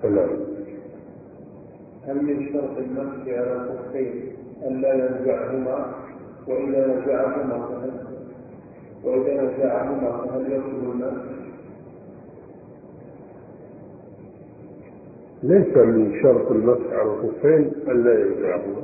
نعم. هل من شرط المسح على الخفين ألا ينزعهما؟ وإذا نزعهما فهل يبطل المسح؟ ليس من شرط المسح على الخفين ألا ينزعهما،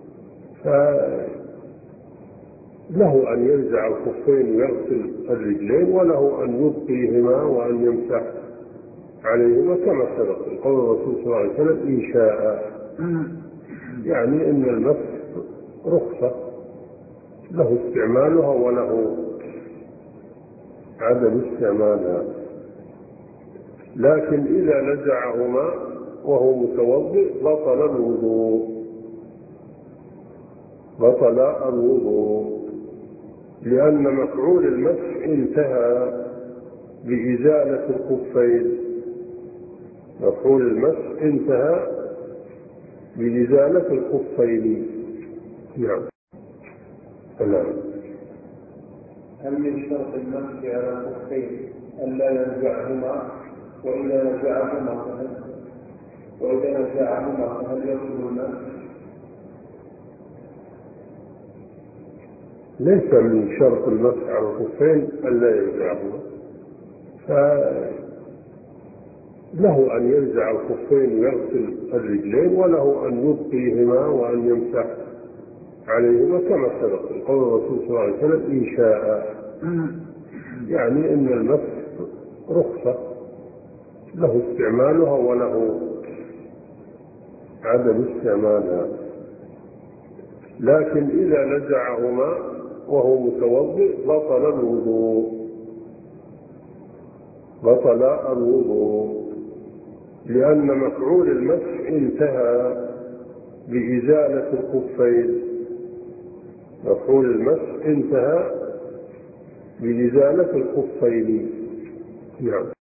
فله أن ينزع الخفين ويغسل الرجلين، وله أن يبقيهما وأن يمسح عليهما كما سبق قول الرسول صلى الله عليه وسلم إن شاء، يعني إن المسح رخصة، له استعمالها وله عدم استعمالها. لكن إذا نزعهما وهو متوضئ بطل الوضوء، لأن مفعول المسح انتهى بإزالة الخفين. مفعول المسح انتهى بإزالة الخفين. نعم. هل من شرط المسح على الخفين ألا ينزعهما؟ وإذا نزعهما فهل يبطل المسح؟ ليس من شرط المسح على الخفين ألا ينزعهما، فله أن ينزع الخفين ويغسل الرجلين، وله أن يبقيهما وأن يمسح عليهما كما سبق قول الرسول صلى الله عليه وسلم إن شاء، يعني إن المسح رخصة، له استعمالها وله عدم استعمالها. لكن إذا نزعهما وهو متوضئ بطل الوضوء، لأن مفعول المسح انتهى بإزالة الخفين. مفعول المسح انتهى بإزالة الخفين. نعم.